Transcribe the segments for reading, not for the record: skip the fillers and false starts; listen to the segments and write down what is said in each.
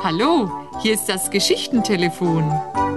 Hallo, hier ist das Geschichtentelefon.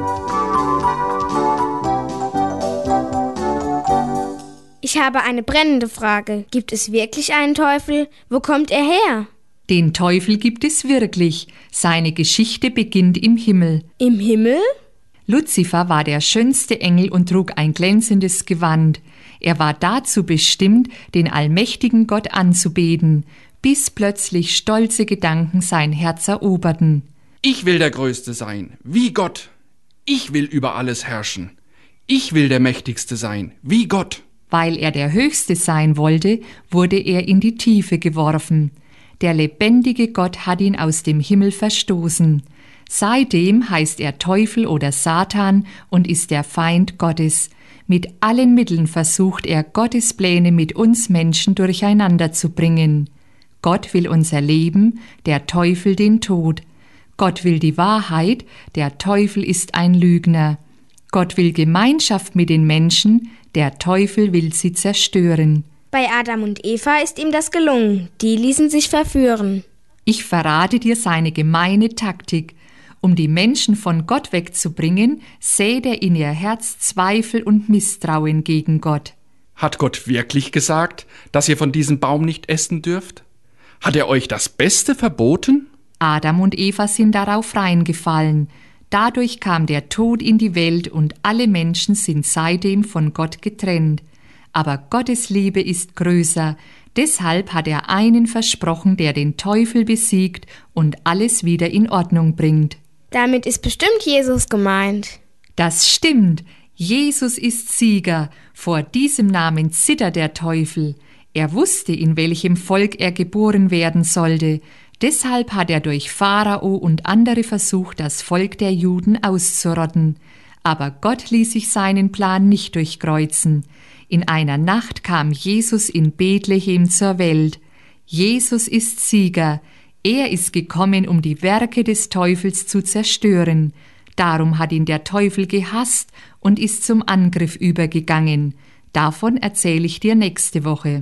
Ich habe eine brennende Frage. Gibt es wirklich einen Teufel? Wo kommt er her? Den Teufel gibt es wirklich. Seine Geschichte beginnt im Himmel. Im Himmel? Luzifer war der schönste Engel und trug ein glänzendes Gewand. Er war dazu bestimmt, den allmächtigen Gott anzubeten, bis plötzlich stolze Gedanken sein Herz eroberten. Ich will der Größte sein, wie Gott. Ich will über alles herrschen. Ich will der Mächtigste sein, wie Gott. Weil er der Höchste sein wollte, wurde er in die Tiefe geworfen. Der lebendige Gott hat ihn aus dem Himmel verstoßen. Seitdem heißt er Teufel oder Satan und ist der Feind Gottes. Mit allen Mitteln versucht er, Gottes Pläne mit uns Menschen durcheinander zu bringen. Gott will unser Leben, der Teufel den Tod. Gott will die Wahrheit, der Teufel ist ein Lügner. Gott will Gemeinschaft mit den Menschen, der Teufel will sie zerstören. Bei Adam und Eva ist ihm das gelungen. Die ließen sich verführen. Ich verrate dir seine gemeine Taktik. Um die Menschen von Gott wegzubringen, sät er in ihr Herz Zweifel und Misstrauen gegen Gott. Hat Gott wirklich gesagt, dass ihr von diesem Baum nicht essen dürft? Hat er euch das Beste verboten? Adam und Eva sind darauf reingefallen. Dadurch kam der Tod in die Welt und alle Menschen sind seitdem von Gott getrennt. Aber Gottes Liebe ist größer. Deshalb hat er einen versprochen, der den Teufel besiegt und alles wieder in Ordnung bringt. Damit ist bestimmt Jesus gemeint. Das stimmt. Jesus ist Sieger. Vor diesem Namen zittert der Teufel. Er wusste, in welchem Volk er geboren werden sollte. Deshalb hat er durch Pharao und andere versucht, das Volk der Juden auszurotten. Aber Gott ließ sich seinen Plan nicht durchkreuzen. In einer Nacht kam Jesus in Bethlehem zur Welt. Jesus ist Sieger. Er ist gekommen, um die Werke des Teufels zu zerstören. Darum hat ihn der Teufel gehasst und ist zum Angriff übergegangen. Davon erzähle ich dir nächste Woche.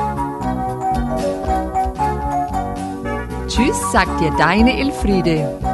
Tschüss, sagt dir deine Elfriede.